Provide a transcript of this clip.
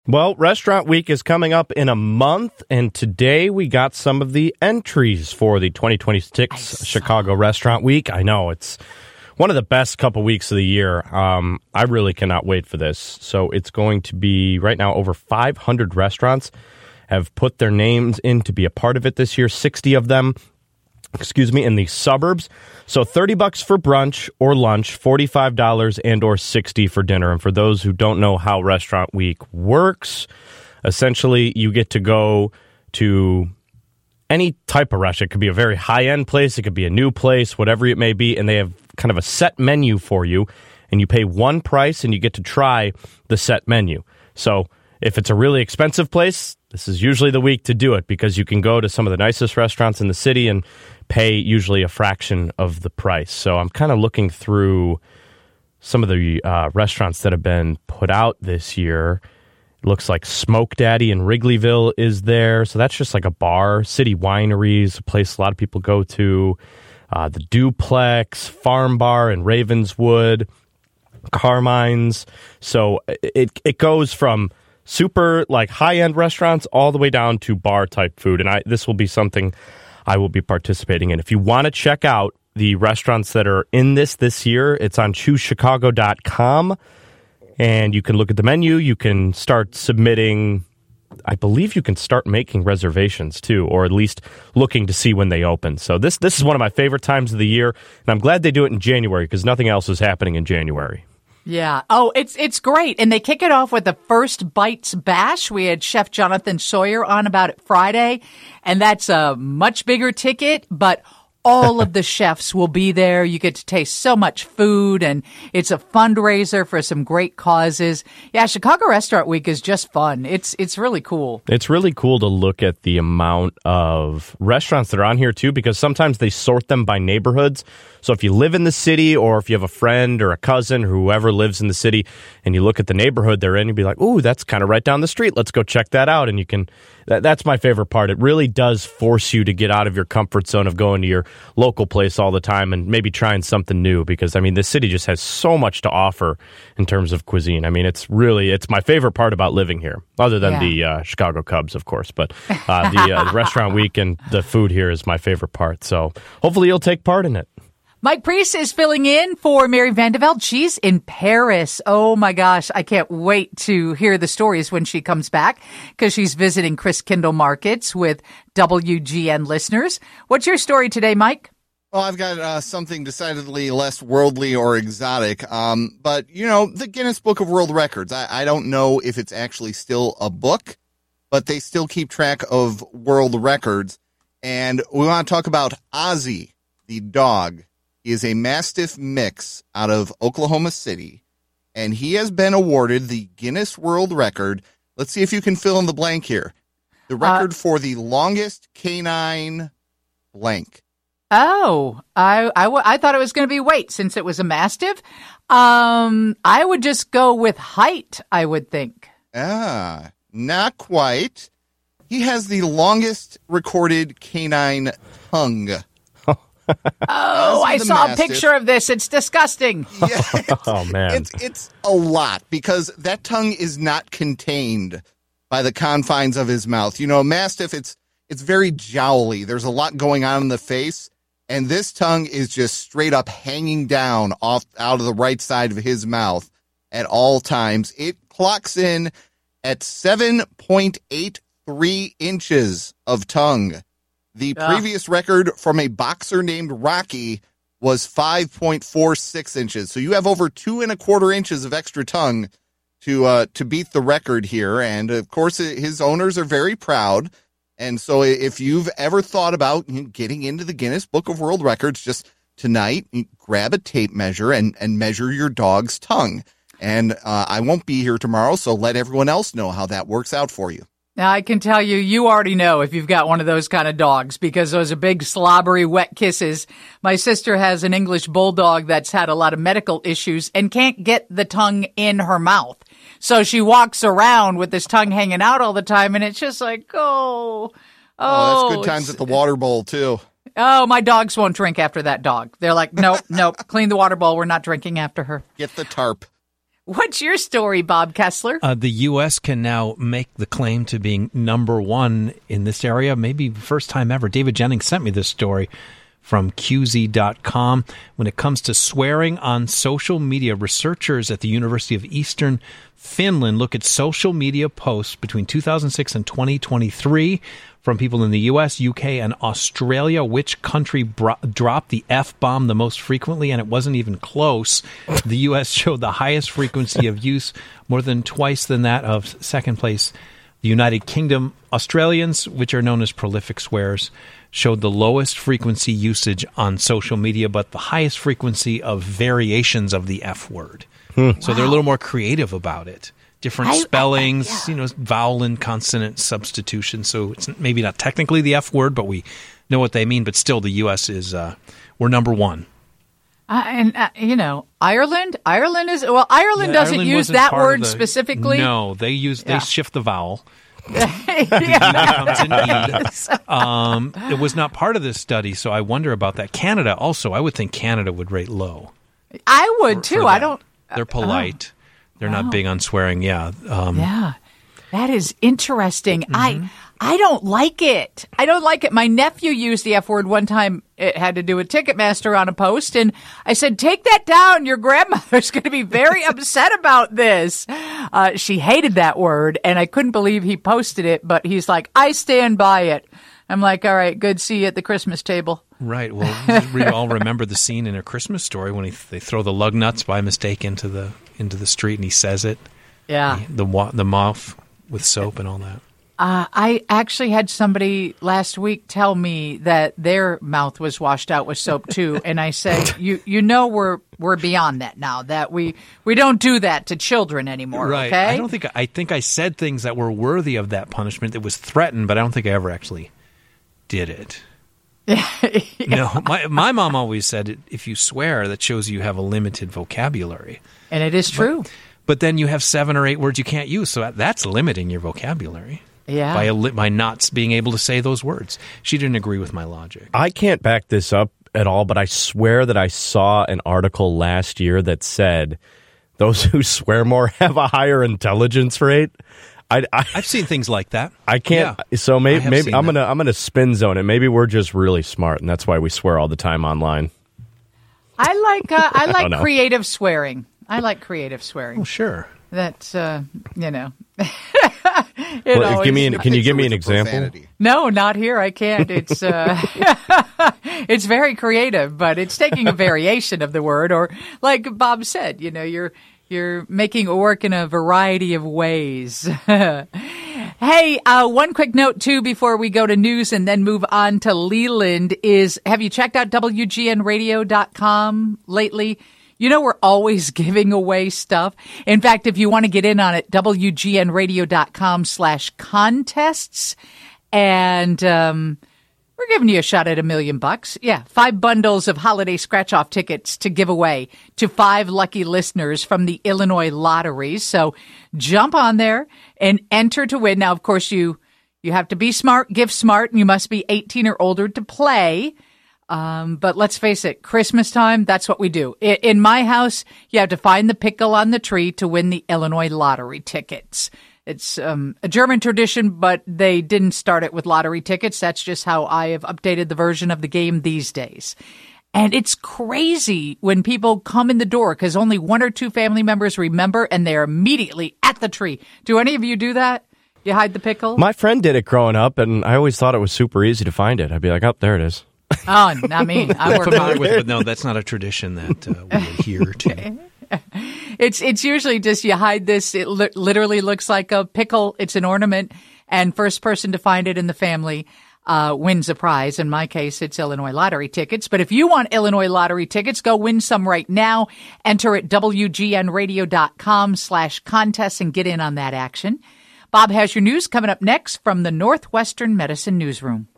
Well, Restaurant Week is coming up in a month, and today we got some of the entries for the 2026 Chicago Restaurant Week. I know, it's one of the best couple weeks of the year. I really cannot wait for this. So it's going to be, right now, over 500 restaurants have put their names in to be a part of it this year, 60 of them in the suburbs. So $30 for brunch or lunch, $45 and or $60 for dinner. And for those who don't know how Restaurant Week works, essentially you get to go to any type of restaurant. It could be a very high-end place, it could be a new place, whatever it may be, and they have kind of a set menu for you, and you pay one price and you get to try the set menu. So if it's a really expensive place, this is usually the week to do it because you can go to some of the nicest restaurants in the city and pay usually a fraction of the price. So I'm kind of looking through some of the restaurants that have been put out this year. It looks like Smoke Daddy in Wrigleyville is there. So that's just like a bar. City Wineries, a place a lot of people go to. The Duplex, Farm Bar in Ravenswood, Carmine's. So it goes from super like high-end restaurants all the way down to bar-type food. And this will be something I will be participating in. If you want to check out the restaurants that are in this year, it's on choosechicago.com. And you can look at the menu. You can start submitting. I believe you can start making reservations, too, or at least looking to see when they open. So this is one of my favorite times of the year. And I'm glad they do it in January because nothing else is happening in January. Yeah. Oh, it's great. And they kick it off with the First Bites Bash. We had Chef Jonathan Sawyer on about it Friday, and that's a much bigger ticket, but all of the chefs will be there. You get to taste so much food, and it's a fundraiser for some great causes. Yeah, Chicago Restaurant Week is just fun. It's really cool. It's really cool to look at the amount of restaurants that are on here, too, because sometimes they sort them by neighborhoods. So if you live in the city or if you have a friend or a cousin or whoever lives in the city and you look at the neighborhood they're in, you'd be like, ooh, that's kind of right down the street. Let's go check that out. And you can, that's my favorite part. It really does force you to get out of your comfort zone of going to your local place all the time and maybe trying something new because, I mean, the city just has so much to offer in terms of cuisine. I mean, it's my favorite part about living here, other than the Chicago Cubs, of course. But the Restaurant Week and the food here is my favorite part. So hopefully you'll take part in it. Mike Priest is filling in for Mary Vandeveld. She's in Paris. Oh, my gosh. I can't wait to hear the stories when she comes back because she's visiting Christkindl Markets with WGN listeners. What's your story today, Mike? Well, I've got something decidedly less worldly or exotic. But, you know, the Guinness Book of World Records, I don't know if it's actually still a book, but they still keep track of world records. And we want to talk about Ozzy, the dog. He is a Mastiff mix out of Oklahoma City, and he has been awarded the Guinness World Record. Let's see if you can fill in the blank here. The record for the longest canine blank. Oh, I thought it was going to be weight since it was a Mastiff. I would just go with height, I would think. Not quite. He has the longest recorded canine tongue. Oh, I saw a picture of this. It's disgusting. Yeah, oh, man. It's a lot because that tongue is not contained by the confines of his mouth. You know, a Mastiff, it's very jowly. There's a lot going on in the face, and this tongue is just straight up hanging down out of the right side of his mouth at all times. It clocks in at 7.83 inches of tongue. The previous record from a boxer named Rocky was 5.46 inches. So you have over 2.25 inches of extra tongue to beat the record here. And of course, his owners are very proud. And so if you've ever thought about getting into the Guinness Book of World Records, just tonight, grab a tape measure and measure your dog's tongue. And I won't be here tomorrow, so let everyone else know how that works out for you. Now, I can tell you already know if you've got one of those kind of dogs because those are big, slobbery, wet kisses. My sister has an English bulldog that's had a lot of medical issues and can't get the tongue in her mouth. So she walks around with this tongue hanging out all the time, and it's just like, oh, that's good times at the water bowl, too. Oh, my dogs won't drink after that dog. They're like, nope, clean the water bowl. We're not drinking after her. Get the tarp. What's your story, Bob Kessler? The U.S. can now make the claim to being number one in this area, maybe first time ever. David Jennings sent me this story from QZ.com. When it comes to swearing on social media, researchers at the University of Eastern Finland look at social media posts between 2006 and 2023 from people in the U.S., U.K., and Australia. Which country dropped the F-bomb the most frequently? And it wasn't even close. The U.S. showed the highest frequency of use, more than twice than that of second place, the United Kingdom. Australians, which are known as prolific swearers, showed the lowest frequency usage on social media, but the highest frequency of variations of the F word. So they're a little more creative about it. Different spellings, vowel and consonant substitution. So it's maybe not technically the F word, but we know what they mean. But still, the U.S. is, we're number one. Ireland doesn't use that word specifically. No, they shift the vowel. It was not part of this study, so I wonder about that. Canada also, I would think Canada would rate low. I would too. They're polite. They're not big on swearing. Yeah. That is interesting. Mm-hmm. I don't like it. I don't like it. My nephew used the F word one time. It had to do with Ticketmaster on a post. And I said, take that down. Your grandmother's going to be very upset about this. She hated that word. And I couldn't believe he posted it. But he's like, I stand by it. I'm like, all right, good. See you at the Christmas table. Right. Well, we all remember the scene in A Christmas Story when they throw the lug nuts by mistake into the street and he says it. Yeah. The mouth with soap and all that. I actually had somebody last week tell me that their mouth was washed out with soap too, and I said, "You know, we're beyond that now. That we don't do that to children anymore." Right? Okay? I think I said things that were worthy of that punishment. It was threatened, but I don't think I ever actually did it. No, my mom always said, if you swear, that shows you have a limited vocabulary, and it is true. But then you have 7 or 8 words you can't use, so that's limiting your vocabulary. Yeah. By not being able to say those words. She didn't agree with my logic. I can't back this up at all, but I swear that I saw an article last year that said those who swear more have a higher intelligence rate. I've seen things like that. I can't. Yeah, so maybe I'm gonna spin zone it. Maybe we're just really smart, and that's why we swear all the time online. I like creative swearing. I like creative swearing. Oh, sure. That's Can you give me an example? Profanity. No, not here. I can't. It's it's very creative, but it's taking a variation of the word, or like Bob said, you're making it work in a variety of ways. Hey, one quick note too before we go to news and then move on to Leland is: have you checked out WGNradio.com lately? We're always giving away stuff. In fact, if you want to get in on it, WGNradio.com/contests. And we're giving you a shot at $1 million. Yeah, 5 bundles of holiday scratch-off tickets to give away to 5 lucky listeners from the Illinois Lottery. So jump on there and enter to win. Now, of course, you have to be smart, give smart, and you must be 18 or older to play. But let's face it, Christmas time, that's what we do. In my house, you have to find the pickle on the tree to win the Illinois lottery tickets. It's a German tradition, but they didn't start it with lottery tickets. That's just how I have updated the version of the game these days. And it's crazy when people come in the door because only 1 or 2 family members remember, and they're immediately at the tree. Do any of you do that? You hide the pickle? My friend did it growing up, and I always thought it was super easy to find it. I'd be like, oh, there it is. Oh, not me. I work hard with it, but no, that's not a tradition that we adhere to. It's usually just you hide this. It literally looks like a pickle. It's an ornament, and first person to find it in the family wins a prize. In my case, it's Illinois lottery tickets. But if you want Illinois lottery tickets, go win some right now. Enter at WGNradio.com/contest and get in on that action. Bob has your news coming up next from the Northwestern Medicine Newsroom.